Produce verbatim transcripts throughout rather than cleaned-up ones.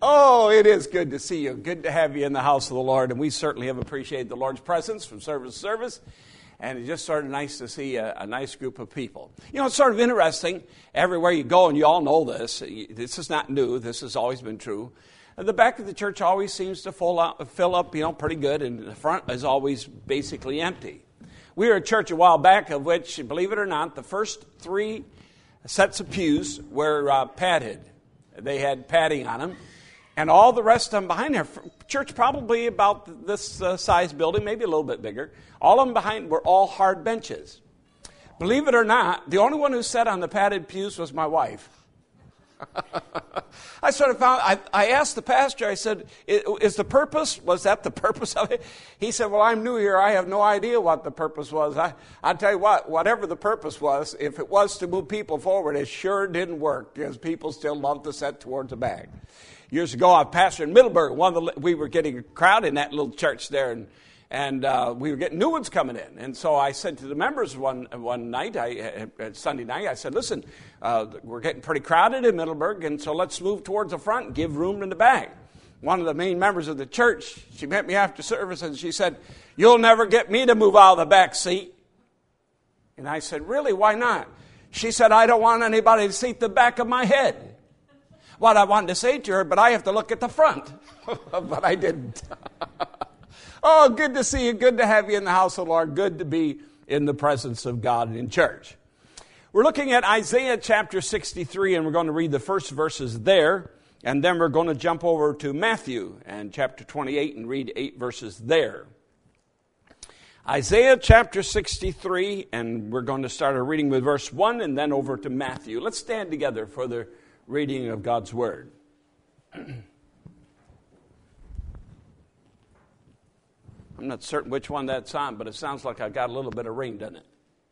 Oh, it is good to see you. Good to have you in the house of the Lord. And we certainly have appreciated the Lord's presence from service to service. And it's just sort of nice to see a, a nice group of people. You know, it's sort of interesting. Everywhere you go, and you all know this, this is not new. This has always been true. The back of the church always seems to fill up, fill up, you know, pretty good. And the front is always basically empty. We were a church a while back of which, believe it or not, the first three sets of pews were uh, padded. They had padding on them. And all the rest of them behind there, church probably about this uh, size building, maybe a little bit bigger, all of them behind were all hard benches. Believe it or not, the only one who sat on the padded pews was my wife. I sort of found, I, I asked the pastor, I said, is the purpose, was that the purpose of it? He said, well, I'm new here. I have no idea what the purpose was. I, I'll tell you what, whatever the purpose was, if it was to move people forward, it sure didn't work because people still love to sit towards the back. Years ago, I pastored in Middleburg. One of the, we were getting a crowd in that little church there, and and uh, we were getting new ones coming in. And so I said to the members one one night, I, uh, Sunday night, I said, listen, uh, we're getting pretty crowded in Middleburg, and so let's move towards the front and give room in the back. One of the main members of the church, she met me after service, and she said, you'll never get me to move out of the back seat. And I said, really, why not? She said, I don't want anybody to see the back of my head. What I wanted to say to her, but I have to look at the front. But I didn't. Oh, good to see you. Good to have you in the house of the Lord. Good to be in the presence of God in church. We're looking at Isaiah chapter sixty-three, and we're going to read the first verses there. And then we're going to jump over to Matthew and chapter twenty-eight and read eight verses there. Isaiah chapter sixty-three, and we're going to start our reading with verse one and then over to Matthew. Let's stand together for the reading of God's Word. I'm not certain which one that's on, but it sounds like I got a little bit of ring, doesn't it?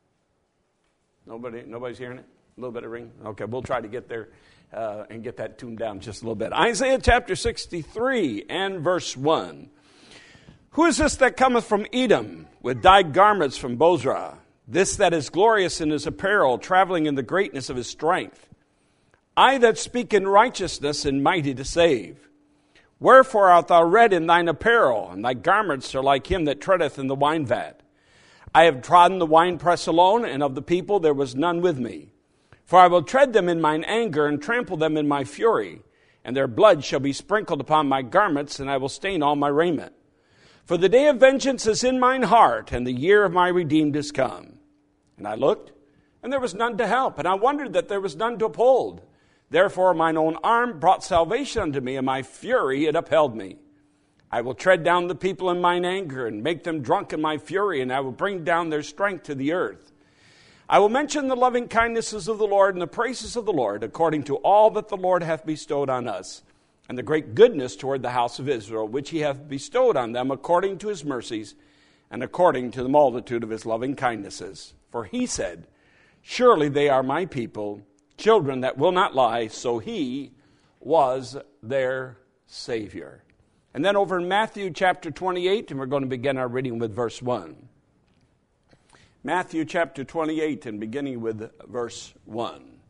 Nobody, nobody's hearing it? A little bit of ring? Okay, we'll try to get there uh, and get that tuned down just a little bit. Isaiah chapter sixty-three and verse one. Who is this that cometh from Edom with dyed garments from Bozrah? This that is glorious in his apparel, traveling in the greatness of his strength. I that speak in righteousness and mighty to save. Wherefore art thou red in thine apparel, and thy garments are like him that treadeth in the wine vat. I have trodden the winepress alone, and of the people there was none with me. For I will tread them in mine anger, and trample them in my fury, and their blood shall be sprinkled upon my garments, and I will stain all my raiment. For the day of vengeance is in mine heart, and the year of my redeemed is come. And I looked, and there was none to help, and I wondered that there was none to uphold. Therefore mine own arm brought salvation unto me, and my fury it upheld me. I will tread down the people in mine anger, and make them drunk in my fury, and I will bring down their strength to the earth. I will mention the loving kindnesses of the Lord, and the praises of the Lord, according to all that the Lord hath bestowed on us, and the great goodness toward the house of Israel, which he hath bestowed on them according to his mercies, and according to the multitude of his loving kindnesses. For he said, surely they are my people, children that will not lie, so he was their Savior. And then over in Matthew chapter twenty-eight, and we're going to begin our reading with verse one. Matthew chapter twenty-eight, and beginning with verse one.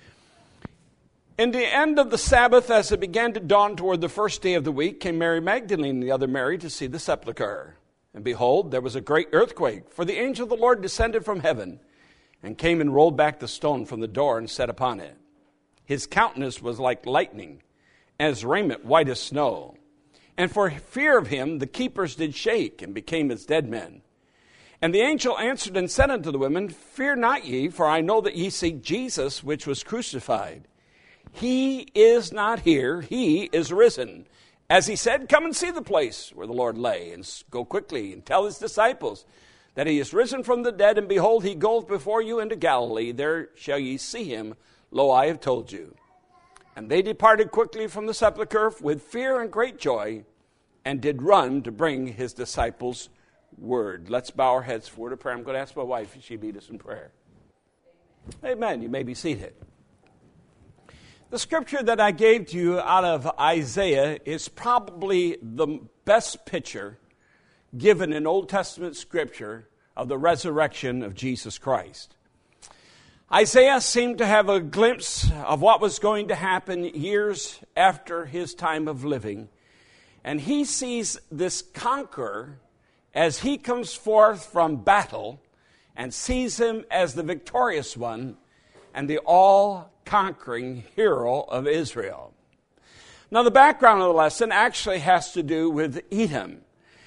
In the end of the Sabbath, as it began to dawn toward the first day of the week, came Mary Magdalene and the other Mary to see the sepulchre. And behold, there was a great earthquake, for the angel of the Lord descended from heaven, and came and rolled back the stone from the door and sat upon it. His countenance was like lightning, and his raiment white as snow. And for fear of him the keepers did shake, and became as dead men. And the angel answered and said unto the women, fear not ye, for I know that ye seek Jesus, which was crucified. He is not here, he is risen. As he said, come and see the place where the Lord lay, and go quickly and tell his disciples that he is risen from the dead, and behold, he goeth before you into Galilee. There shall ye see him. Lo, I have told you. And they departed quickly from the sepulchre with fear and great joy, and did run to bring his disciples word. Let's bow our heads for word of prayer. I'm going to ask my wife if she'd lead us in prayer. Amen. You may be seated. The scripture that I gave to you out of Isaiah is probably the best picture given in Old Testament scripture of the resurrection of Jesus Christ. Isaiah seemed to have a glimpse of what was going to happen years after his time of living. And he sees this conqueror as he comes forth from battle and sees him as the victorious one and the all-conquering hero of Israel. Now, the background of the lesson actually has to do with Edom.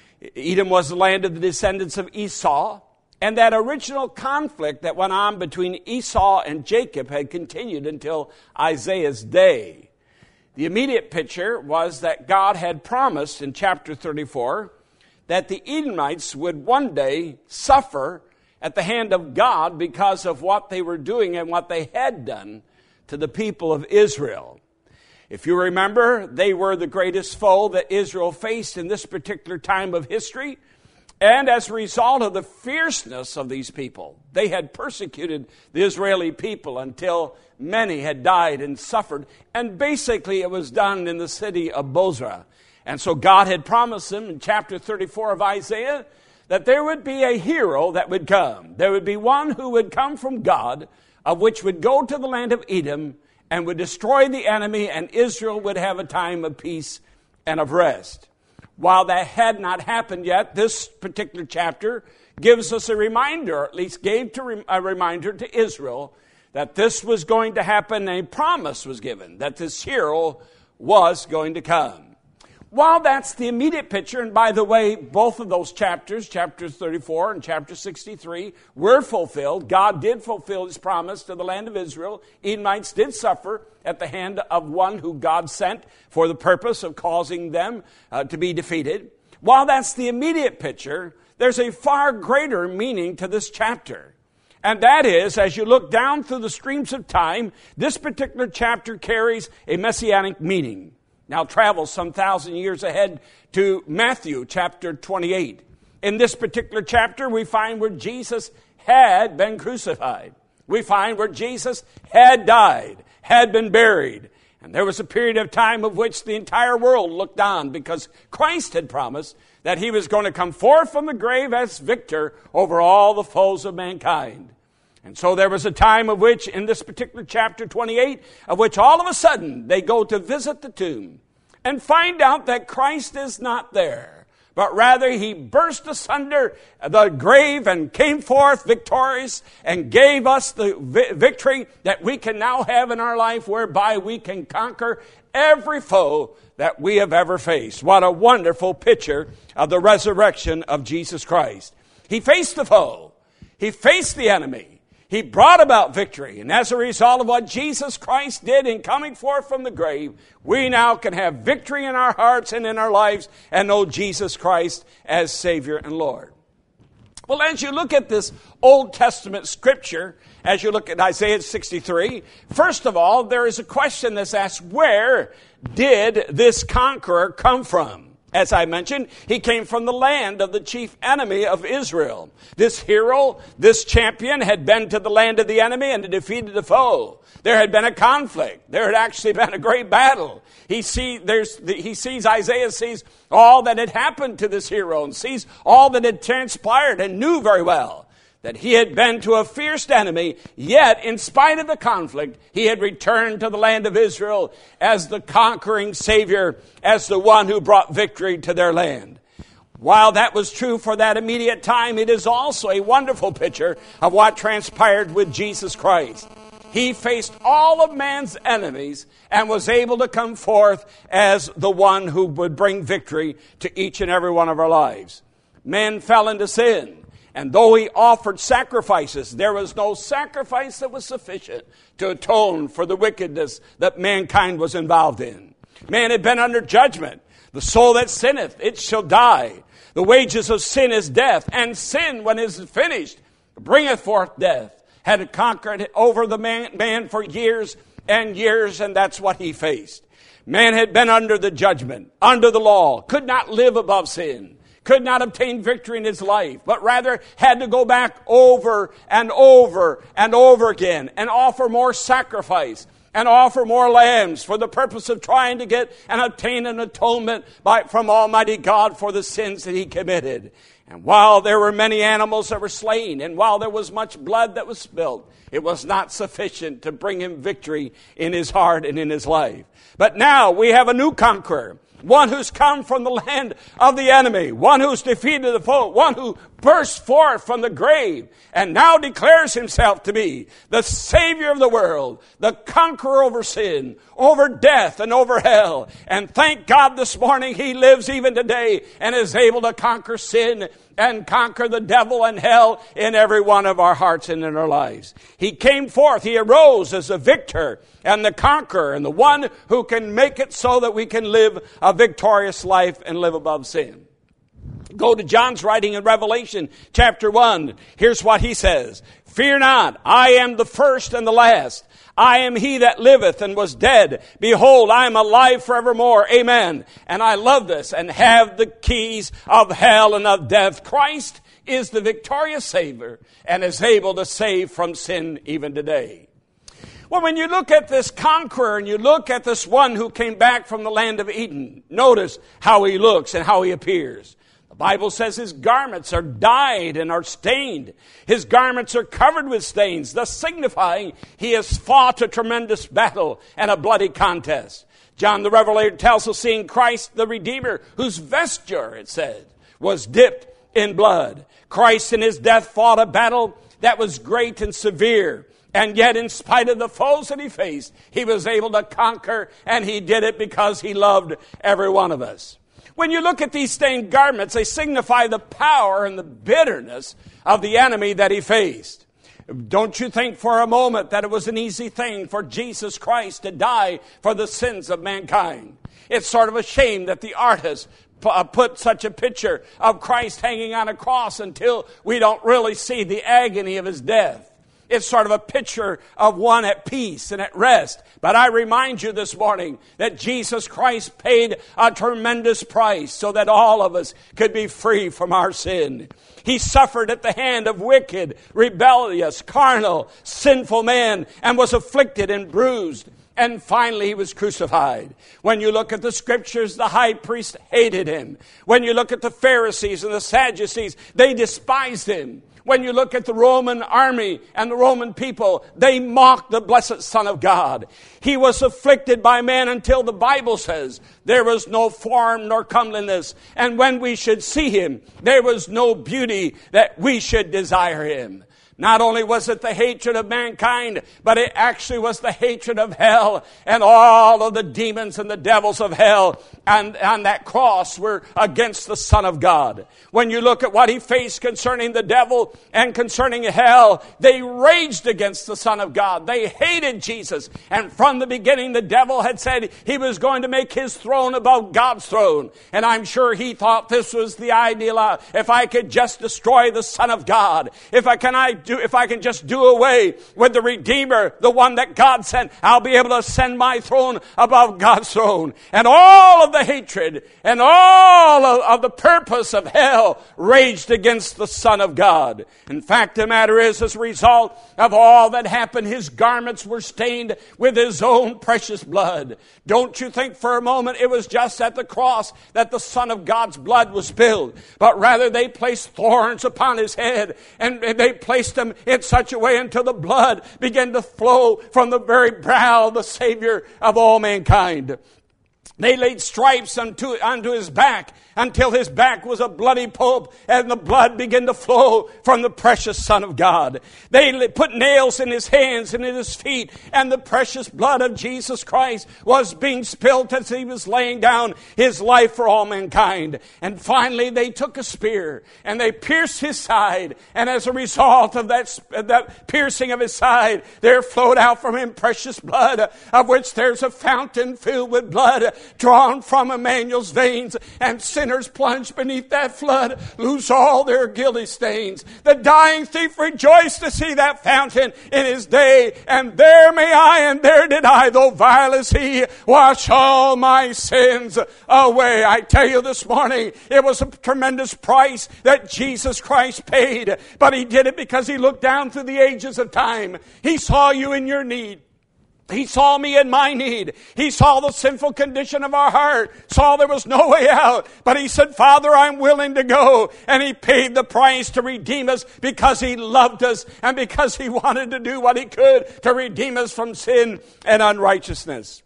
Edom was the land of the descendants of Esau, and that original conflict that went on between Esau and Jacob had continued until Isaiah's day. The immediate picture was that God had promised in chapter thirty-four that the Edomites would one day suffer at the hand of God because of what they were doing and what they had done to the people of Israel. If you remember, they were the greatest foe that Israel faced in this particular time of history. And as a result of the fierceness of these people, they had persecuted the Israeli people until many had died and suffered. And basically it was done in the city of Bozrah. And so God had promised them in chapter thirty-four of Isaiah that there would be a hero that would come. There would be one who would come from God, of which would go to the land of Edom and would destroy the enemy, and Israel would have a time of peace and of rest. While that had not happened yet, this particular chapter gives us a reminder, or at least gave to a reminder to Israel, that this was going to happen. A promise was given that this hero was going to come. While that's the immediate picture, and by the way, both of those chapters, chapter thirty-four and chapter sixty-three, were fulfilled. God did fulfill his promise to the land of Israel. Edomites did suffer at the hand of one who God sent for the purpose of causing them uh, to be defeated. While that's the immediate picture, there's a far greater meaning to this chapter. And that is, as you look down through the streams of time, this particular chapter carries a messianic meaning. Now travel some thousand years ahead to Matthew chapter twenty-eight. In this particular chapter, we find where Jesus had been crucified. We find where Jesus had died, had been buried. And there was a period of time of which the entire world looked on because Christ had promised that he was going to come forth from the grave as victor over all the foes of mankind. And so there was a time of which, in this particular chapter twenty-eight, of which all of a sudden they go to visit the tomb and find out that Christ is not there, but rather he burst asunder the grave and came forth victorious and gave us the vi- victory that we can now have in our life, whereby we can conquer every foe that we have ever faced. What a wonderful picture of the resurrection of Jesus Christ. He faced the foe. He faced the enemy. He brought about victory. And as a result of what Jesus Christ did in coming forth from the grave, we now can have victory in our hearts and in our lives and know Jesus Christ as Savior and Lord. Well, as you look at this Old Testament scripture, as you look at Isaiah sixty-three, first of all, there is a question that's asked, where did this conqueror come from? As I mentioned, he came from the land of the chief enemy of Israel. This hero, this champion, had been to the land of the enemy and had defeated the foe. There had been a conflict. There had actually been a great battle. He, see, there's, he sees, Isaiah sees all that had happened to this hero and sees all that had transpired and knew very well that he had been to a fierce enemy, yet in spite of the conflict, he had returned to the land of Israel as the conquering Savior, as the one who brought victory to their land. While that was true for that immediate time, it is also a wonderful picture of what transpired with Jesus Christ. He faced all of man's enemies and was able to come forth as the one who would bring victory to each and every one of our lives. Man fell into sin. And though he offered sacrifices, there was no sacrifice that was sufficient to atone for the wickedness that mankind was involved in. Man had been under judgment. The soul that sinneth, it shall die. The wages of sin is death. And sin, when it is finished, bringeth forth death. Had conquered over the man, man for years and years, and that's what he faced. Man had been under the judgment, under the law, could not live above sin. Could not obtain victory in his life, but rather had to go back over and over and over again and offer more sacrifice and offer more lambs for the purpose of trying to get and obtain an atonement by, from Almighty God for the sins that he committed. And while there were many animals that were slain, and while there was much blood that was spilled, it was not sufficient to bring him victory in his heart and in his life. But now we have a new conqueror, one who's come from the land of the enemy, one who's defeated the foe, one who burst forth from the grave and now declares himself to be the Savior of the world, the conqueror over sin, over death, and over hell. And thank God this morning he lives even today and is able to conquer sin and conquer the devil and hell in every one of our hearts and in our lives. He came forth, he arose as a victor and the conqueror and the one who can make it so that we can live a victorious life and live above sin. Go to John's writing in Revelation chapter one. Here's what he says. Fear not, I am the first and the last. I am he that liveth and was dead. Behold, I am alive forevermore. Amen. And I love this, and have the keys of hell and of death. Christ is the victorious Savior and is able to save from sin even today. Well, when you look at this conqueror and you look at this one who came back from the land of Eden, notice how he looks and how he appears. The Bible says his garments are dyed and are stained. His garments are covered with stains, thus signifying he has fought a tremendous battle and a bloody contest. John the Revelator tells us, seeing Christ the Redeemer, whose vesture, it said, was dipped in blood. Christ in his death fought a battle that was great and severe. And yet, in spite of the foes that he faced, he was able to conquer, and he did it because he loved every one of us. When you look at these stained garments, they signify the power and the bitterness of the enemy that he faced. Don't you think for a moment that it was an easy thing for Jesus Christ to die for the sins of mankind? It's sort of a shame that the artist put such a picture of Christ hanging on a cross until we don't really see the agony of his death. It's sort of a picture of one at peace and at rest. But I remind you this morning that Jesus Christ paid a tremendous price so that all of us could be free from our sin. He suffered at the hand of wicked, rebellious, carnal, sinful men and was afflicted and bruised. And finally, he was crucified. When you look at the scriptures, the high priest hated him. When you look at the Pharisees and the Sadducees, they despised him. When you look at the Roman army and the Roman people, they mocked the blessed Son of God. He was afflicted by men until the Bible says there was no form nor comeliness. And when we should see him, there was no beauty that we should desire him. Not only was it the hatred of mankind, but it actually was the hatred of hell, and all of the demons and the devils of hell and on that cross were against the Son of God. When you look at what he faced concerning the devil and concerning hell, they raged against the Son of God. They hated Jesus. And from the beginning, the devil had said he was going to make his throne above God's throne. And I'm sure he thought this was the ideal. If I could just destroy the Son of God, if I can I Do, if I can just do away with the Redeemer, the one that God sent, I'll be able to ascend my throne above God's throne. And all of the hatred and all of, of the purpose of hell raged against the Son of God. In fact, the matter is, as a result of all that happened, his garments were stained with his own precious blood. Don't you think for a moment it was just at the cross that the Son of God's blood was spilled, but rather they placed thorns upon his head, and they placed him in such a way until the blood began to flow from the very brow of the Savior of all mankind. They laid stripes unto, unto his back until his back was a bloody pulp, and the blood began to flow from the precious Son of God. They put nails in his hands and in his feet, and the precious blood of Jesus Christ was being spilled as he was laying down his life for all mankind. And finally they took a spear and they pierced his side, and as a result of that, that piercing of his side, there flowed out from him precious blood, of which there's a fountain filled with blood drawn from Emmanuel's veins, and sinners plunged beneath that flood lose all their guilty stains. The dying thief rejoiced to see that fountain in his day, and there may I, and there did I, though vile as he, wash all my sins away. I tell you this morning, it was a tremendous price that Jesus Christ paid, but he did it because he looked down through the ages of time. He saw you in your need. He saw me in my need. He saw the sinful condition of our heart, saw there was no way out. But he said, Father, I'm willing to go. And he paid the price to redeem us because he loved us and because he wanted to do what he could to redeem us from sin and unrighteousness.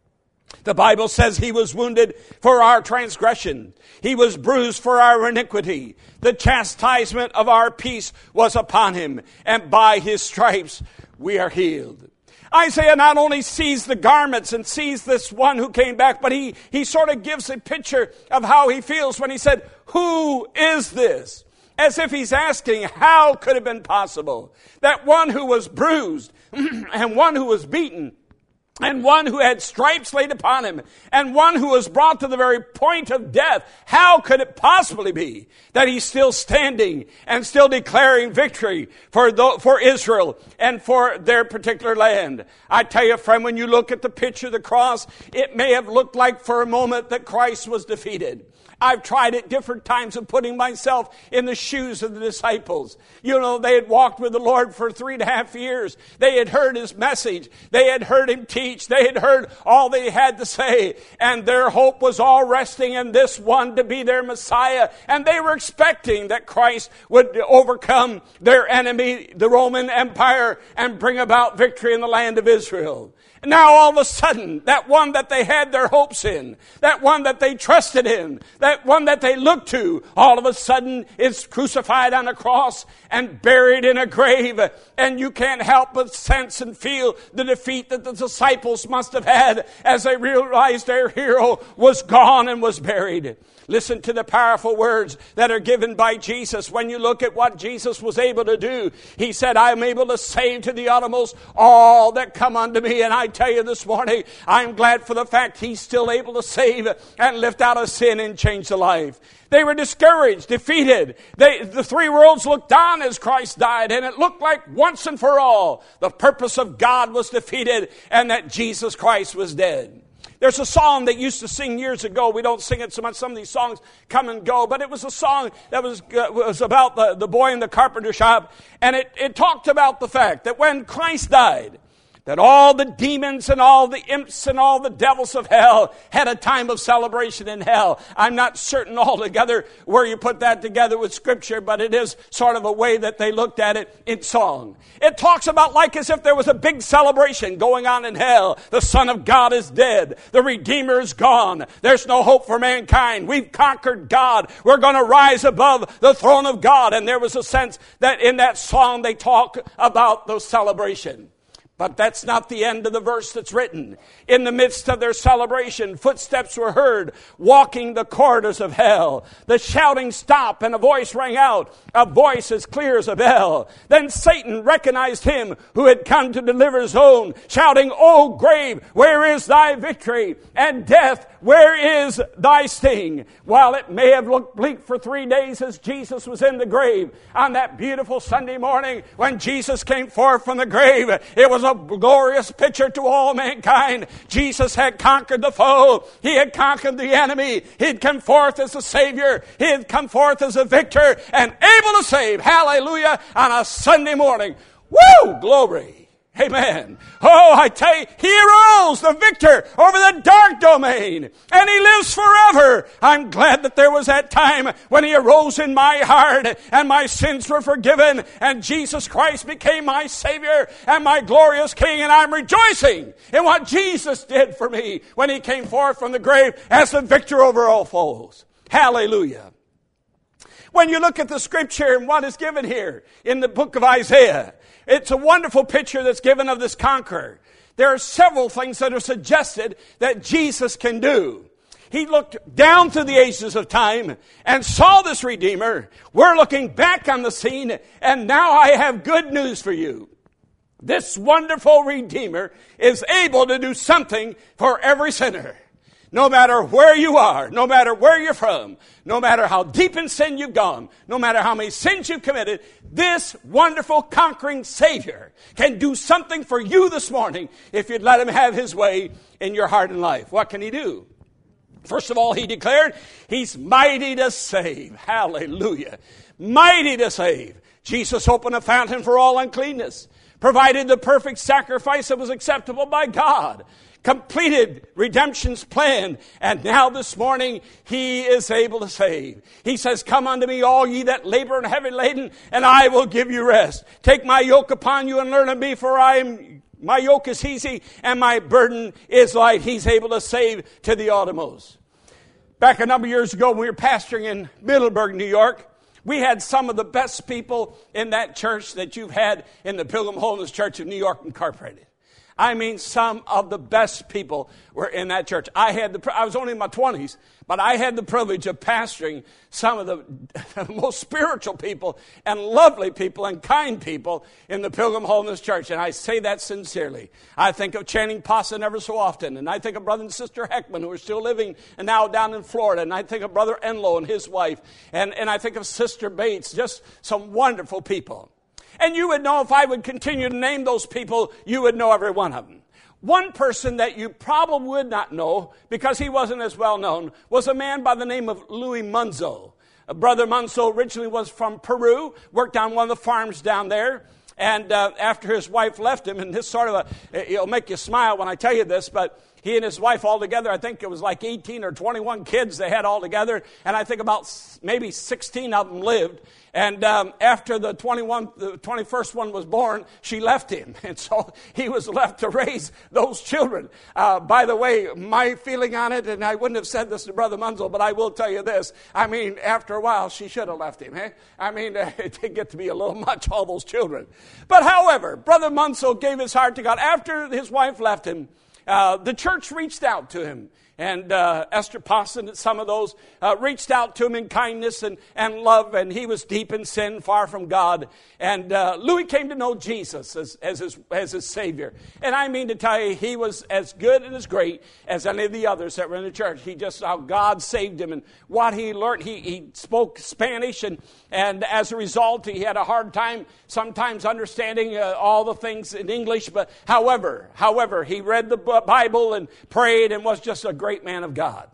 The Bible says he was wounded for our transgression. He was bruised for our iniquity. The chastisement of our peace was upon him, and by his stripes we are healed. Isaiah not only sees the garments and sees this one who came back, but he, he sort of gives a picture of how he feels when he said, who is this? As if he's asking, how could it have been possible that one who was bruised and one who was beaten and one who had stripes laid upon him, and one who was brought to the very point of death, how could it possibly be that he's still standing and still declaring victory for the, for Israel and for their particular land? I tell you, friend, when you look at the picture of the cross, it may have looked like for a moment that Christ was defeated. I've tried at different times of putting myself in the shoes of the disciples. You know, they had walked with the Lord for three and a half years. They had heard his message. They had heard him teach. They had heard all they had to say. And their hope was all resting in this one to be their Messiah. And they were expecting that Christ would overcome their enemy, the Roman Empire, and bring about victory in the land of Israel. And now all of a sudden, that one that they had their hopes in, that one that they trusted in, that one that they looked to, all of a sudden is crucified on a cross and buried in a grave. And you can't help but sense and feel the defeat that the disciples must have had as they realized their hero was gone and was buried. Listen to the powerful words that are given by Jesus. When you look at what Jesus was able to do, he said, I am able to save to the uttermost all that come unto me. And I tell you this morning, I'm glad for the fact he's still able to save and lift out of sin and change the life. They were discouraged, defeated. They, the three worlds looked on as Christ died, and it looked like once and for all the purpose of God was defeated and that Jesus Christ was dead. There's a song that used to sing years ago. We don't sing it so much. Some of these songs come and go. But it was a song that was, uh, was about the, the boy in the carpenter shop. And it, it talked about the fact that when Christ died, that all the demons and all the imps and all the devils of hell had a time of celebration in hell. I'm not certain altogether where you put that together with Scripture, but it is sort of a way that they looked at it in song. It talks about like as if there was a big celebration going on in hell. The Son of God is dead. The Redeemer is gone. There's no hope for mankind. We've conquered God. We're going to rise above the throne of God. And there was a sense that in that song they talk about the celebration. But that's not the end of the verse that's written. In the midst of their celebration, footsteps were heard walking the corridors of hell. The shouting stopped and a voice rang out, a voice as clear as a bell. Then Satan recognized him who had come to deliver his own, shouting, O grave, where is thy victory? And death, where is thy sting? While it may have looked bleak for three days as Jesus was in the grave, on that beautiful Sunday morning when Jesus came forth from the grave, it was a glorious picture to all mankind. Jesus had conquered the foe. He had conquered the enemy. He had come forth as a Savior. He had come forth as a victor and able to save. Hallelujah. On a Sunday morning. Woo! Glory. Amen. Oh, I tell you, he arose the victor over the dark domain, and he lives forever. I'm glad that there was that time when he arose in my heart, and my sins were forgiven, and Jesus Christ became my Savior and my glorious King, and I'm rejoicing in what Jesus did for me when he came forth from the grave as the victor over all foes. Hallelujah. When you look at the Scripture and what is given here in the book of Isaiah, it's a wonderful picture that's given of this conqueror. There are several things that are suggested that Jesus can do. He looked down through the ages of time and saw this Redeemer. We're looking back on the scene, and now I have good news for you. This wonderful Redeemer is able to do something for every sinner. No matter where you are, no matter where you're from, no matter how deep in sin you've gone, no matter how many sins you've committed, this wonderful conquering Savior can do something for you this morning if you'd let him have his way in your heart and life. What can he do? First of all, he declared, he's mighty to save. Hallelujah. Mighty to save. Jesus opened a fountain for all uncleanness. provided the perfect sacrifice that was acceptable by God, completed redemption's plan, and now this morning He is able to save. He says, come unto me, all ye that labor and heavy laden, and I will give you rest. Take my yoke upon you and learn of me, for I am, my yoke is easy and my burden is light. He's able to save to the uttermost. Back a number of years ago when we were pastoring in Middleburg, New York, we had some of the best people in that church that you've had in the Pilgrim Holiness Church of New York Incorporated. I mean, some of the best people were in that church. I had the, I was only in my twenties, but I had the privilege of pastoring some of the, the most spiritual people and lovely people and kind people in the Pilgrim Holiness Church. And I say that sincerely. I think of Channing Posson ever so often. And I think of Brother and Sister Heckman, who are still living and now down in Florida. And I think of Brother Enlow and his wife. And, and I think of Sister Bates, just some wonderful people. And you would know, if I would continue to name those people, you would know every one of them. One person that you probably would not know, because he wasn't as well known, was a man by the name of Louis Munzo. Brother Munzo originally was from Peru, worked on one of the farms down there. And uh, after his wife left him, and this sort of a, it'll make you smile when I tell you this, but he and his wife all together, I think it was like eighteen or twenty-one kids they had all together. And I think about maybe sixteen of them lived. And um, after the twenty-one, the twenty-first one was born, she left him. And so he was left to raise those children. Uh, by the way, my feeling on it, and I wouldn't have said this to Brother Munzo, but I will tell you this. I mean, after a while, she should have left him. Eh? I mean, uh, it did get to be a little much, all those children. But however, Brother Munzo gave his heart to God. After his wife left him, Uh, the church reached out to him. And uh, Esther Posson and some of those uh, reached out to him in kindness and, and love. And he was deep in sin, far from God. And uh, Louis came to know Jesus as, as, his, as his Savior. And I mean to tell you, he was as good and as great as any of the others that were in the church. He just, how God saved him and what he learned. He, he spoke Spanish, and, and as a result, he had a hard time sometimes understanding uh, all the things in English. But however, however, he read the Bible and prayed and was just a great Great man of God.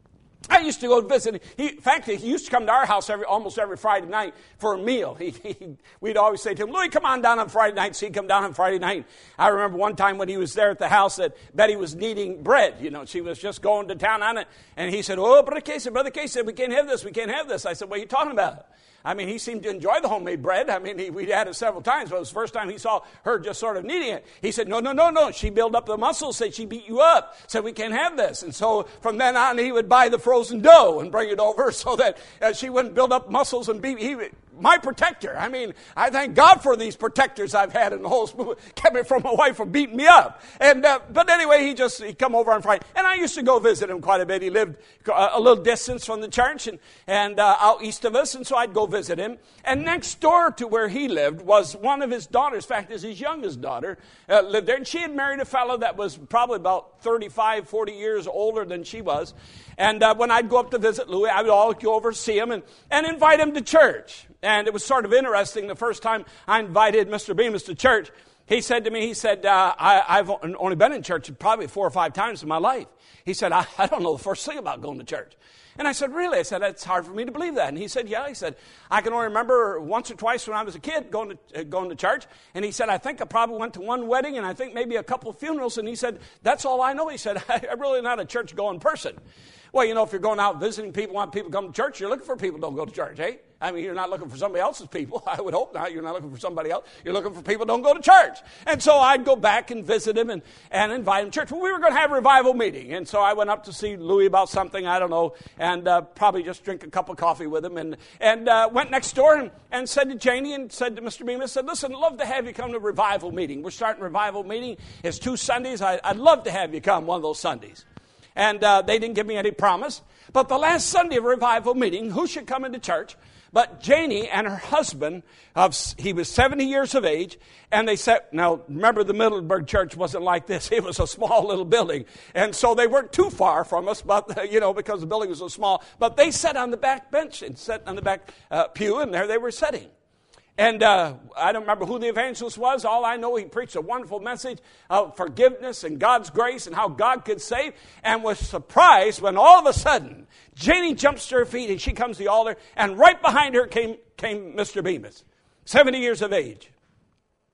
I used to go visit. He, in fact, he used to come to our house every, almost every Friday night for a meal. He, he, we'd always say to him, Louis, come on down on Friday night. So he'd come down on Friday night. I remember one time when he was there at the house that Betty was kneading bread. You know, she was just going to town on it. And he said, oh, Brother Casey, Brother Casey, we can't have this. We can't have this. I said, what are you talking about? I mean, he seemed to enjoy the homemade bread. I mean, he, we'd had it several times, but it was the first time he saw her just sort of kneading it. He said, no, no, no, no. She built up the muscles, said she beat you up, said we can't have this. And so from then on, he would buy the frozen dough and bring it over so that uh, she wouldn't build up muscles and beat. He, my protector. I mean, I thank God for these protectors I've had in the whole school. Kept me from my wife from beating me up. And uh, but anyway, he just he'd come over on Friday, and I used to go visit him quite a bit. He lived uh, a little distance from the church and and uh, out east of us, and so I'd go visit him. And next door to where he lived was one of his daughters. In fact, is his youngest daughter uh, lived there, and she had married a fellow that was probably about thirty-five, forty years older than she was. And uh, when I'd go up to visit Louis, I would always go over see him and, and invite him to church. And it was sort of interesting. The first time I invited Mister Bemis to church, he said to me, he said, uh, I, I've only been in church probably four or five times in my life. He said, I, I don't know the first thing about going to church. And I said, really? I said, it's hard for me to believe that. And he said, yeah. He said, I can only remember once or twice when I was a kid going to uh, going to church. And he said, I think I probably went to one wedding and I think maybe a couple of funerals. And he said, that's all I know. He said, I'm really not a church-going person. Well, you know, if you're going out visiting people, want people to come to church, you're looking for people who don't go to church, eh? I mean, you're not looking for somebody else's people. I would hope not. You're not looking for somebody else. You're looking for people who don't go to church. And so I'd go back and visit him and, and invite him to church. Well, we were going to have a revival meeting. And so I went up to see Louis about something, I don't know, and uh, probably just drink a cup of coffee with him. And, and uh, went next door and, and said to Janie and said to Mister Bemis, said, listen, I'd love to have you come to a revival meeting. We're starting a revival meeting. It's two Sundays. I, I'd love to have you come one of those Sundays. And uh, they didn't give me any promise. But the last Sunday of revival meeting, who should come into church but Janie and her husband? Of he was seventy years of age, and they said, now remember the Middleburg church wasn't like this. It was a small little building. And so they weren't too far from us, but you know, because the building was so small. But they sat on the back bench and sat on the back uh, pew, and there they were sitting. And uh, I don't remember who the evangelist was. All I know, he preached a wonderful message of forgiveness and God's grace and how God could save, and was surprised when all of a sudden Janie jumps to her feet and she comes to the altar, and right behind her came, came Mister Bemis, seventy years of age.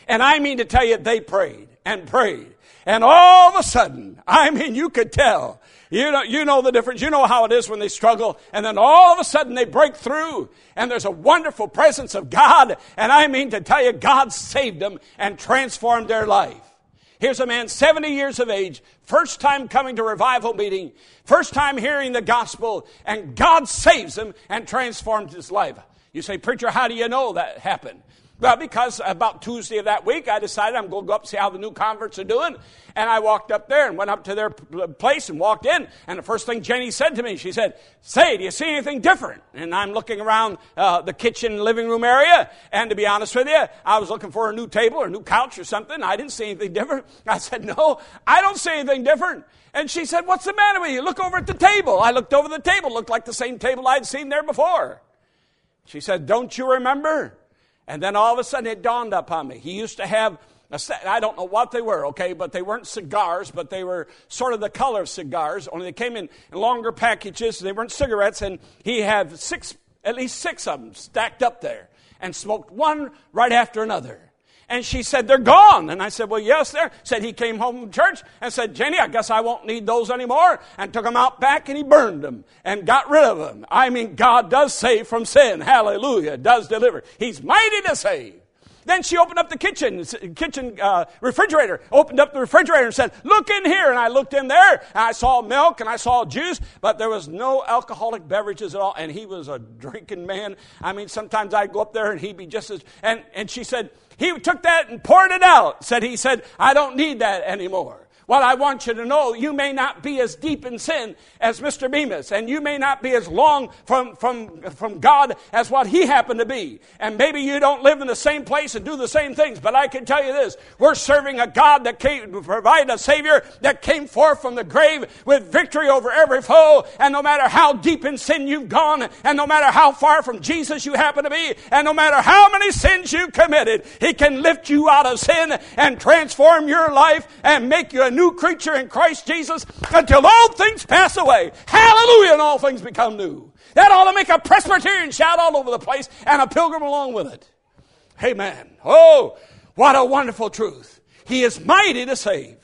And I mean to tell you, they prayed and prayed. And all of a sudden, I mean, you could tell. You know, you know the difference. You know how it is when they struggle. And then all of a sudden they break through. And there's a wonderful presence of God. And I mean to tell you, God saved them and transformed their life. Here's a man seventy years of age, first time coming to revival meeting, first time hearing the gospel, and God saves him and transforms his life. You say, preacher, how do you know that happened? Well, because about Tuesday of that week, I decided I'm going to go up and see how the new converts are doing. And I walked up there and went up to their place and walked in. And the first thing Jenny said to me, she said, say, do you see anything different? And I'm looking around uh, the kitchen living room area. And to be honest with you, I was looking for a new table or a new couch or something. I didn't see anything different. I said, no, I don't see anything different. And she said, what's the matter with you? Look over at the table. I looked over the table. It looked like the same table I'd seen there before. She said, don't you remember? And then all of a sudden it dawned upon me. He used to have, a set, I don't know what they were, okay, but they weren't cigars, but they were sort of the color of cigars, only they came in, in longer packages. They weren't cigarettes, and he had six, at least six of them stacked up there and smoked one right after another. And she said, they're gone. And I said, well, yes, they're. Said he came home from church and said, Jenny, I guess I won't need those anymore. And took them out back and he burned them and got rid of them. I mean, God does save from sin. Hallelujah. Does deliver. He's mighty to save. Then she opened up the kitchen, kitchen uh, refrigerator, opened up the refrigerator and said, look in here. And I looked in there and I saw milk and I saw juice, but there was no alcoholic beverages at all. And he was a drinking man. I mean, sometimes I'd go up there and he'd be just as, and, and she said, he took that and poured it out. Said he said, I don't need that anymore. Well, I want you to know you may not be as deep in sin as Mister Bemis, and you may not be as long from, from, from God as what he happened to be. And maybe you don't live in the same place and do the same things, but I can tell you this, we're serving a God that came to provide a Savior that came forth from the grave with victory over every foe, and no matter how deep in sin you've gone, and no matter how far from Jesus you happen to be, and no matter how many sins you've committed, he can lift you out of sin and transform your life and make you a new creature in Christ Jesus until all things pass away. Hallelujah, and all things become new. That ought to make a Presbyterian shout all over the place and a pilgrim along with it. Amen. Oh, what a wonderful truth. He is mighty to save.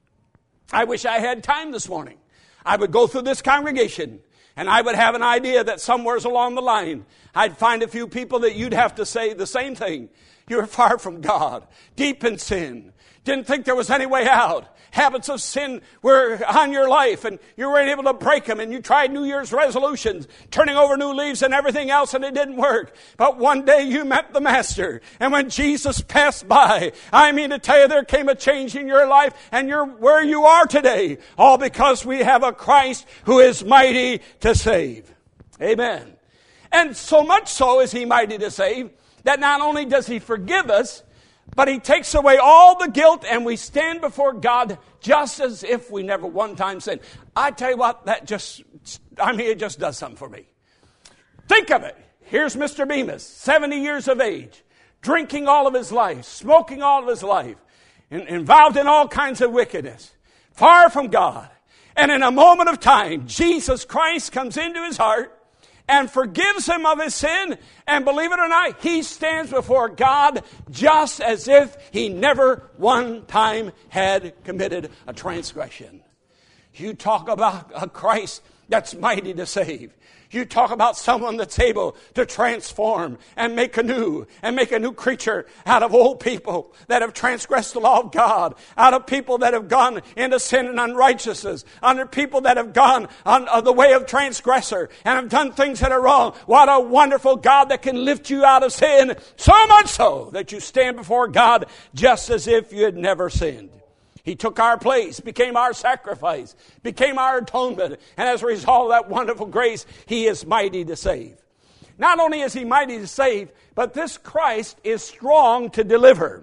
I wish I had time this morning. I would go through this congregation and I would have an idea that somewhere along the line I'd find a few people that you'd have to say the same thing. You're far from God, deep in sin. Didn't think there was any way out. Habits of sin were on your life and you weren't able to break them, and you tried New Year's resolutions, turning over new leaves and everything else, and it didn't work. But one day you met the Master, and when Jesus passed by, I mean to tell you, there came a change in your life, and you're where you are today, all because we have a Christ who is mighty to save. Amen. And so much so is he mighty to save that not only does he forgive us, but he takes away all the guilt, and we stand before God just as if we never one time sinned. I tell you what, that just, I mean, it just does something for me. Think of it. Here's Mister Bemis, seventy years of age, drinking all of his life, smoking all of his life, in, involved in all kinds of wickedness, far from God. And in a moment of time, Jesus Christ comes into his heart and forgives him of his sin, and believe it or not, he stands before God just as if he never one time had committed a transgression. You talk about a Christ that's mighty to save. You talk about someone that's able to transform and make a new, and make a new creature out of old people that have transgressed the law of God, out of people that have gone into sin and unrighteousness, under people that have gone on uh, the way of transgressor and have done things that are wrong. What a wonderful God that can lift you out of sin, so much so that you stand before God just as if you had never sinned. He took our place, became our sacrifice, became our atonement. And as a result of that wonderful grace, he is mighty to save. Not only is he mighty to save, but this Christ is strong to deliver.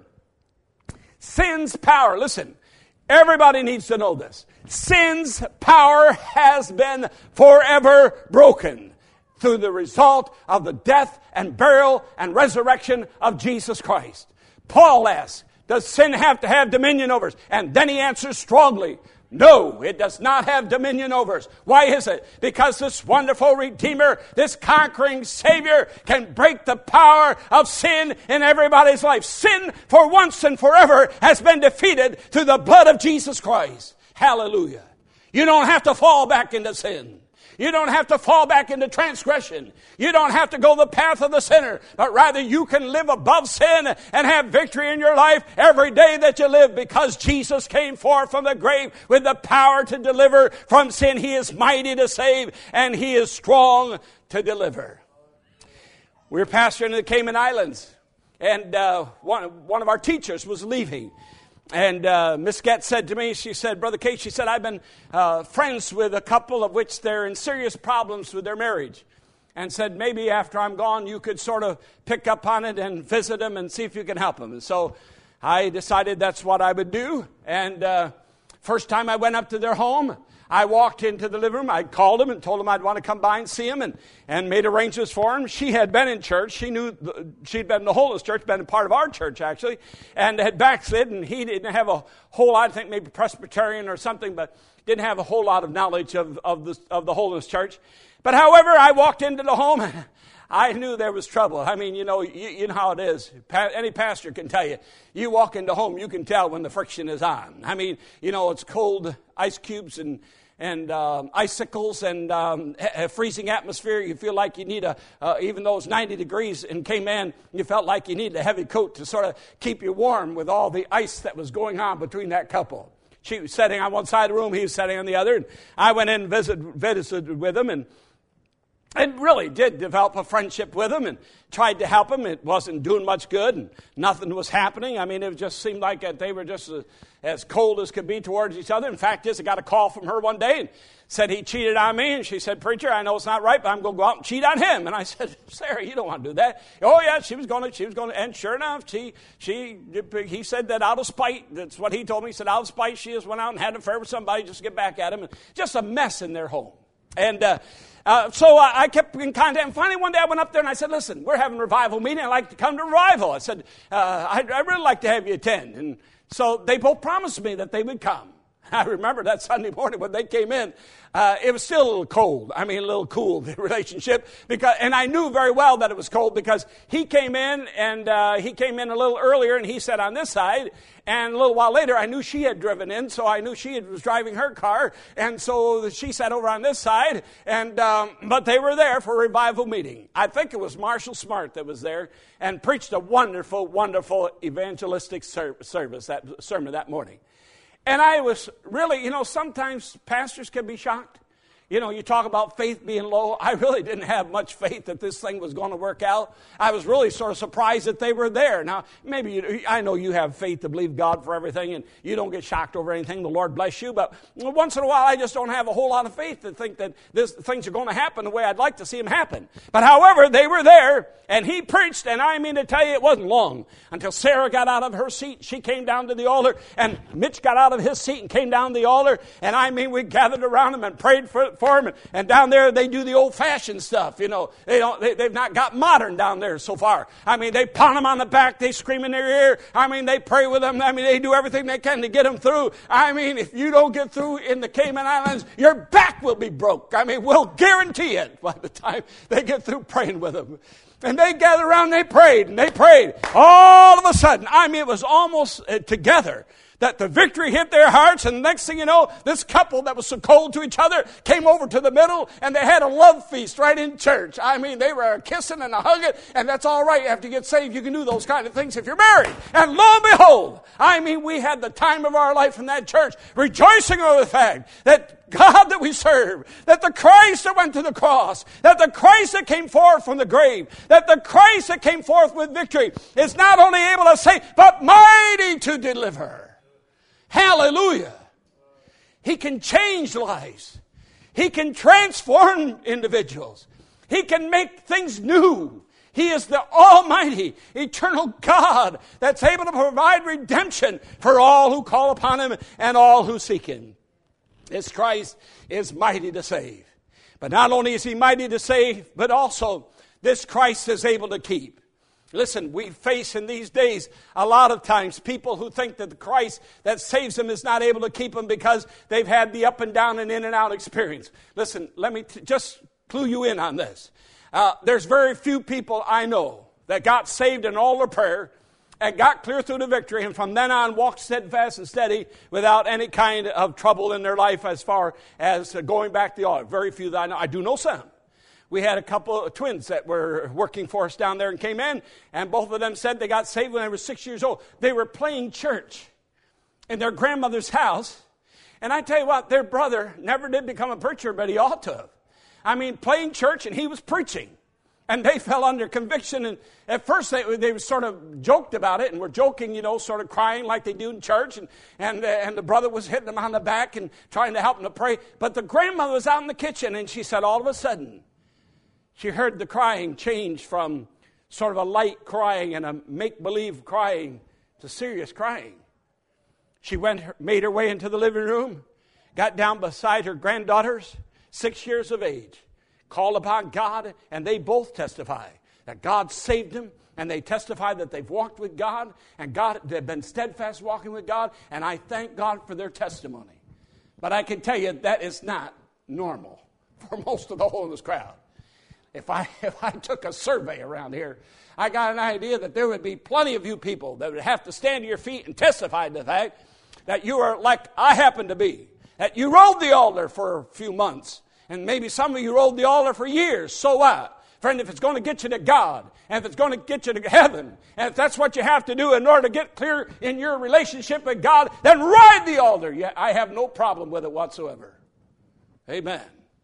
Sin's power, listen, everybody needs to know this. Sin's power has been forever broken through the result of the death and burial and resurrection of Jesus Christ. Paul asks, does sin have to have dominion over us? And then he answers strongly, No, it does not have dominion over us. Why is it? Because this wonderful Redeemer, this conquering Savior, can break the power of sin in everybody's life. Sin, for once and forever, has been defeated through the blood of Jesus Christ. Hallelujah. You don't have to fall back into sin. You don't have to fall back into transgression. You don't have to go the path of the sinner, but rather you can live above sin and have victory in your life every day that you live, because Jesus came forth from the grave with the power to deliver from sin. He is mighty to save, and He is strong to deliver. We were pastoring in the Cayman Islands, and uh, one, one of our teachers was leaving. And uh, Miss Getz said to me, she said, Brother Case, she said, I've been uh, friends with a couple of which they're in serious problems with their marriage. And said, maybe after I'm gone, you could sort of pick up on it and visit them and see if you can help them. And so I decided that's what I would do. And uh, first time I went up to their home, I walked into the living room. I called him and told him I'd want to come by and see him, and, and made arrangements for him. She had been in church. She knew the, she'd been in the Holiness Church, been a part of our church, actually, and had backslid, and he didn't have a whole lot, I think maybe Presbyterian or something, but didn't have a whole lot of knowledge of, of, the, of the Holiness Church. But however, I walked into the home, I knew there was trouble. I mean, you know, you, you know how it is. Pa- any pastor can tell you. You walk into home, you can tell when the friction is on. I mean, you know, it's cold ice cubes and and um, icicles and um, a freezing atmosphere. You feel like you need a, uh, even though it's ninety degrees in Cayman, you felt like you needed a heavy coat to sort of keep you warm with all the ice that was going on between that couple. She was sitting on one side of the room, he was sitting on the other, and I went in and visit, visited with him, and And really did develop a friendship with him and tried to help him. It wasn't doing much good and nothing was happening. I mean, it just seemed like they were just as, as cold as could be towards each other. In fact, is I got a call from her one day and said he cheated on me. And she said, Preacher, I know it's not right, but I'm going to go out and cheat on him. And I said, Sarah, you don't want to do that. Oh, yeah, she was going to, she was going to. And sure enough, she, she, he said that out of spite, that's what he told me. He said, out of spite, she just went out and had an affair with somebody just to get back at him. And just a mess in their home. And, uh, Uh, so uh, I kept in contact, and finally one day I went up there and I said, listen, we're having a revival meeting. I'd like to come to revival. I said, uh, I'd, I'd really like to have you attend. And so they both promised me that they would come. I remember that Sunday morning when they came in, uh, it was still a little cold. I mean, a little cool, the relationship. Because, and I knew very well that it was cold because he came in, and uh, he came in a little earlier, and he sat on this side. And a little while later, I knew she had driven in, so I knew she was driving her car. And so she sat over on this side, and um, but they were there for a revival meeting. I think it was Marshall Smart that was there and preached a wonderful, wonderful evangelistic ser- service, that sermon that morning. And I was really, you know, sometimes pastors can be shocked. You know, you talk about faith being low. I really didn't have much faith that this thing was going to work out. I was really sort of surprised that they were there. Now, maybe you, I know you have faith to believe God for everything, and you don't get shocked over anything. The Lord bless you. But once in a while, I just don't have a whole lot of faith to think that this, things are going to happen the way I'd like to see them happen. But however, they were there, and he preached, and I mean to tell you, it wasn't long until Sarah got out of her seat. She came down to the altar, and Mitch got out of his seat and came down the altar. And I mean, we gathered around him and prayed for for him, and, and down there they do the old-fashioned stuff. You know, they don't. They, they've not got modern down there so far. I mean, they pound them on the back, they scream in their ear. I mean, they pray with them. I mean, they do everything they can to get them through. I mean, if you don't get through in the Cayman Islands, your back will be broke. I mean, we'll guarantee it by the time they get through praying with them. And they gathered around, and they prayed, and they prayed. All of a sudden, I mean, it was almost uh, together that the victory hit their hearts, and the next thing you know, this couple that was so cold to each other came over to the middle, and they had a love feast right in church. I mean, they were kissing and a hugging, and that's all right. After you get saved, you can do those kind of things if you're married. And lo and behold, I mean, we had the time of our life in that church, rejoicing over the fact that God that we serve, that the Christ that went to the cross, that the Christ that came forth from the grave, that the Christ that came forth with victory is not only able to save, but mighty to deliver. Hallelujah. He can change lives. He can transform individuals. He can make things new. He is the almighty, eternal God that's able to provide redemption for all who call upon him and all who seek him. This Christ is mighty to save. But not only is he mighty to save, but also this Christ is able to keep. Listen, we face in these days a lot of times people who think that the Christ that saves them is not able to keep them because they've had the up and down and in and out experience. Listen, let me t- just clue you in on this. Uh, there's very few people I know that got saved in all their prayer and got clear through the victory, and from then on walked steadfast and steady without any kind of trouble in their life as far as going back to the altar. Very few that I know. I do know some. We had a couple of twins that were working for us down there and came in, and both of them said they got saved when they were six years old. They were playing church in their grandmother's house, and I tell you what, their brother never did become a preacher, but he ought to have. I mean, playing church, and he was preaching. And they fell under conviction, and at first they, they sort of joked about it, and were joking, you know, sort of crying like they do in church, and, and, uh, and the brother was hitting them on the back and trying to help them to pray. But the grandmother was out in the kitchen, and she said all of a sudden, she heard the crying change from sort of a light crying and a make-believe crying to serious crying. She went, made her way into the living room, got down beside her granddaughters, six years of age, called upon God, and they both testify that God saved them, and they testify that they've walked with God, and God, they've been steadfast walking with God, and I thank God for their testimony. But I can tell you that is not normal for most of the holiness crowd. If I if I took a survey around here, I got an idea that there would be plenty of you people that would have to stand to your feet and testify to the fact that you are like I happen to be, that you rode the altar for a few months, and maybe some of you rode the altar for years. So what? Friend, if it's going to get you to God, and if it's going to get you to heaven, and if that's what you have to do in order to get clear in your relationship with God, then ride the altar. Yeah, I have no problem with it whatsoever. Amen.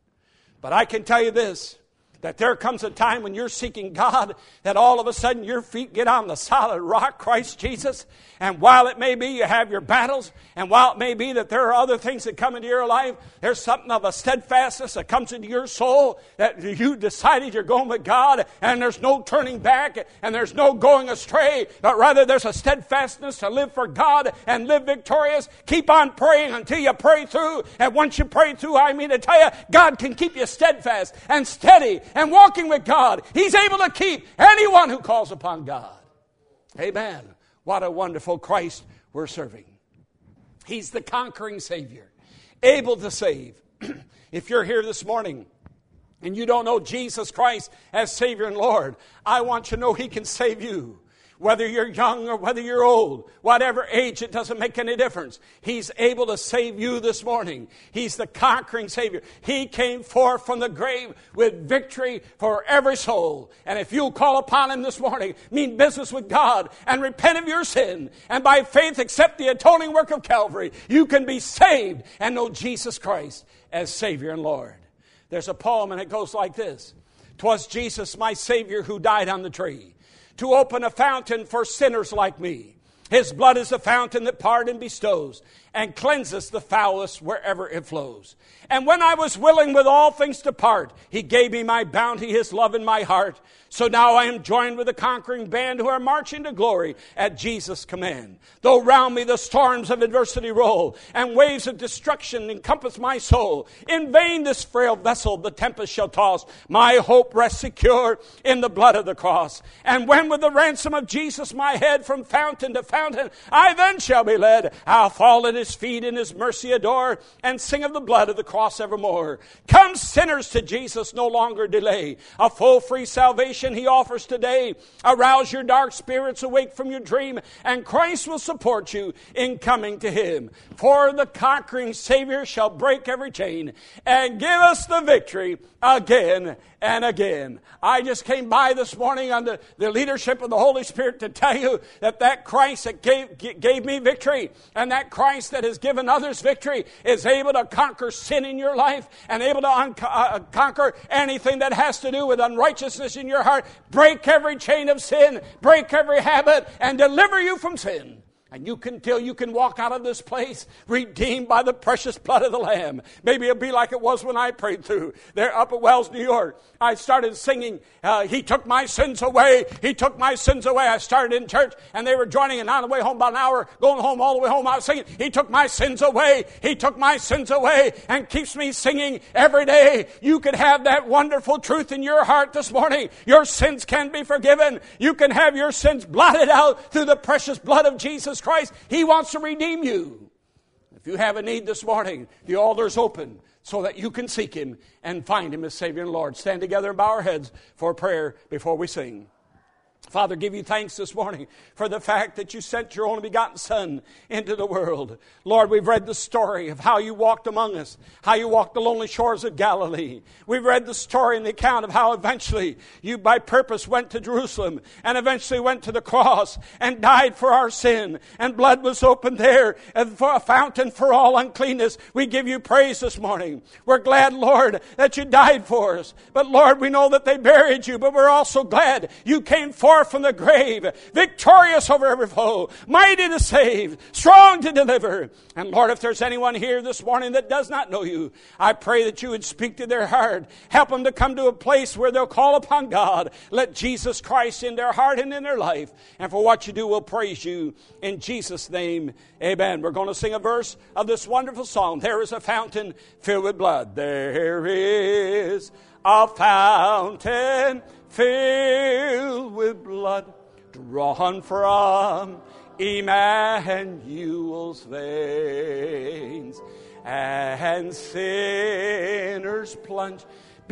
But I can tell you this, that there comes a time when you're seeking God, that all of a sudden your feet get on the solid rock, Christ Jesus. And while it may be you have your battles, and while it may be that there are other things that come into your life, there's something of a steadfastness that comes into your soul, that you decided you're going with God, and there's no turning back, and there's no going astray, but rather there's a steadfastness to live for God and live victorious. Keep on praying until you pray through, and once you pray through, I mean to tell you, God can keep you steadfast and steady and walking with God. He's able to keep anyone who calls upon God. Amen. What a wonderful Christ we're serving. He's the conquering Savior, able to save. If you're here this morning and you don't know Jesus Christ as Savior and Lord, I want you to know He can save you. Whether you're young or whether you're old, whatever age, it doesn't make any difference. He's able to save you this morning. He's the conquering Savior. He came forth from the grave with victory for every soul. And if you'll call upon Him this morning, mean business with God, and repent of your sin, and by faith accept the atoning work of Calvary, you can be saved and know Jesus Christ as Savior and Lord. There's a poem, and it goes like this. 'Twas Jesus, my Savior, who died on the tree, to open a fountain for sinners like me. His blood is a fountain that pardon bestows, and cleanses the foulest wherever it flows. And when I was willing with all things to part, He gave me my bounty, His love in my heart. So now I am joined with the conquering band who are marching to glory at Jesus' command. Though round me the storms of adversity roll, and waves of destruction encompass my soul, in vain this frail vessel the tempest shall toss. My hope rests secure in the blood of the cross. And when with the ransom of Jesus my head from fountain to fountain, I then shall be led, I'll fall at His feet in His mercy adore, and sing of the blood of the cross evermore. Come sinners to Jesus, no longer delay. A full free salvation He offers today. Arouse your dark spirits, awake from your dream, and Christ will support you in coming to Him. For the conquering Savior shall break every chain and give us the victory again and again. I just came by this morning under the leadership of the Holy Spirit to tell you that that Christ that gave, gave me victory, and that Christ that has given others victory, is able to conquer sin in your life, and able to un- uh, conquer anything that has to do with unrighteousness in your heart. Break every chain of sin, break every habit, and deliver you from sin. And you can tell you can walk out of this place redeemed by the precious blood of the Lamb. Maybe it'll be like it was when I prayed through there up at Wells, New York. I started singing, uh, He took my sins away. He took my sins away. I started in church and they were joining, and on the way home about an hour, going home all the way home, I was singing, He took my sins away. He took my sins away, and keeps me singing every day. You can have that wonderful truth in your heart this morning. Your sins can be forgiven. You can have your sins blotted out through the precious blood of Jesus Christ. He wants to redeem you. If you have a need this morning, the altar is open so that you can seek Him and find Him as Savior and Lord. Stand together and bow our heads for prayer before we sing. Father, give you thanks this morning for the fact that you sent your only begotten Son into the world. Lord, we've read the story of how you walked among us, how you walked the lonely shores of Galilee. We've read the story and the account of how eventually you by purpose went to Jerusalem and eventually went to the cross and died for our sin, and blood was opened there and for a fountain for all uncleanness. We give you praise this morning. We're glad, Lord, that you died for us. But Lord, we know that they buried you, but we're also glad you came forth from the grave, victorious over every foe, mighty to save, strong to deliver. And Lord, if there's anyone here this morning that does not know you, I pray that you would speak to their heart. Help them to come to a place where they'll call upon God. Let Jesus Christ in their heart and in their life. And for what you do, we'll praise you in Jesus' name. Amen. We're going to sing a verse of this wonderful song. There is a fountain filled with blood. There is a fountain filled with blood, drawn from Emmanuel's veins, and sinners plunge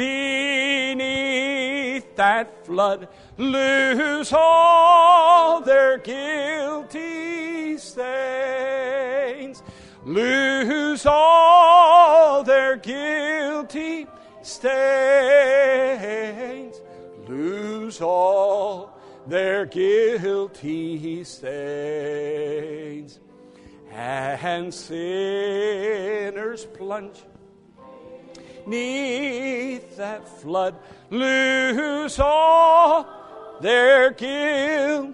beneath that flood, lose all their guilty stains, lose all their guilty stains, lose all their guilty stains, and sinners plunge neath that flood, lose all their guilt.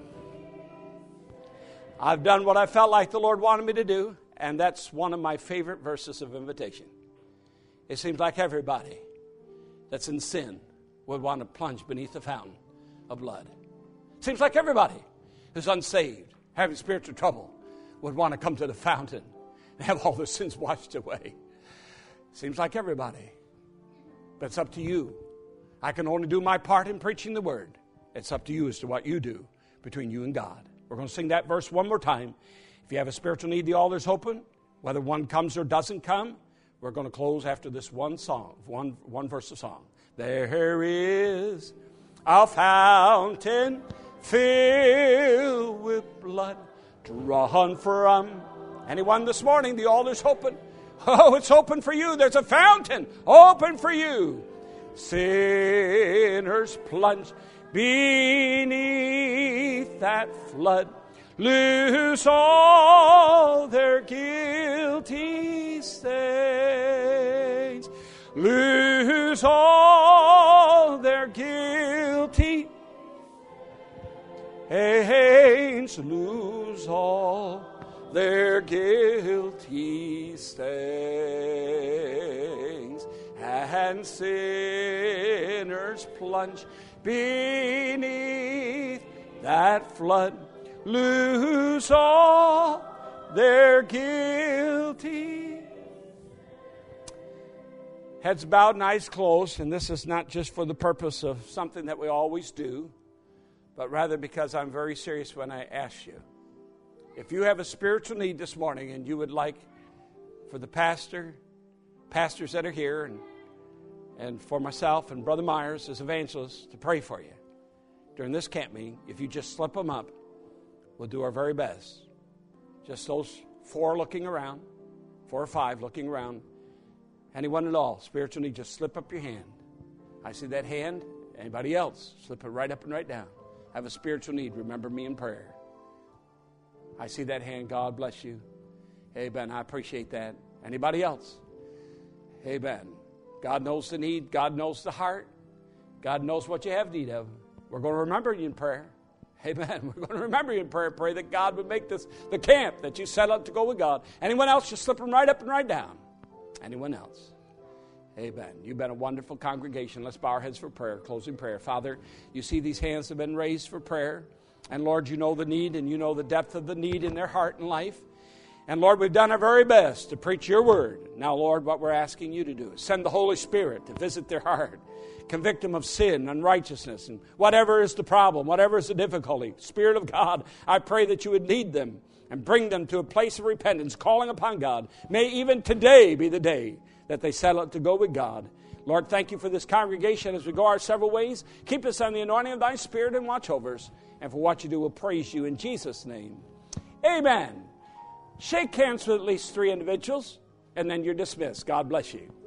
I've done what I felt like the Lord wanted me to do, and that's one of my favorite verses of invitation. It seems like everybody that's in sin would want to plunge beneath the fountain of blood. Seems like everybody who's unsaved, having spiritual trouble, would want to come to the fountain and have all their sins washed away. Seems like everybody. But it's up to you. I can only do my part in preaching the word. It's up to you as to what you do between you and God. We're going to sing that verse one more time. If you have a spiritual need, the altar's open. Whether one comes or doesn't come, we're going to close after this one song, one, one verse of song. There is a fountain filled with blood, drawn from. Anyone this morning, the altar's open. Oh, it's open for you. There's a fountain open for you. Sinners plunge beneath that flood, lose all their guilty stains, lose all their guilty stains, lose all their guilty stains, and sinners plunge beneath that flood, lose all their guilty. Heads bowed and eyes closed, and this is not just for the purpose of something that we always do, but rather because I'm very serious when I ask you. If you have a spiritual need this morning and you would like for the pastor, pastors that are here, and, and for myself and Brother Myers as evangelists to pray for you during this camp meeting, if you just slip them up, we'll do our very best. Just those four looking around, four or five looking around. Anyone at all, spiritual need, just slip up your hand. I see that hand. Anybody else, slip it right up and right down. Have a spiritual need, remember me in prayer. I see that hand. God bless you. Amen. I appreciate that. Anybody else? Amen. God knows the need. God knows the heart. God knows what you have need of. We're going to remember you in prayer. Amen. We're going to remember you in prayer. Pray that God would make this the camp that you set up to go with God. Anyone else, just slip them right up and right down. Anyone else? Amen. You've been a wonderful congregation. Let's bow our heads for prayer, closing prayer. Father, you see these hands have been raised for prayer. And Lord, you know the need and you know the depth of the need in their heart and life. And Lord, we've done our very best to preach your word. Now, Lord, what we're asking you to do is send the Holy Spirit to visit their heart. Convict them of sin, unrighteousness, and whatever is the problem, whatever is the difficulty. Spirit of God, I pray that you would lead them and bring them to a place of repentance, calling upon God. May even today be the day that they settle to go with God. Lord, thank you for this congregation as we go our several ways. Keep us on the anointing of thy Spirit and watch over us. And for what you do, we'll praise you in Jesus' name. Amen. Shake hands with at least three individuals, and then you're dismissed. God bless you.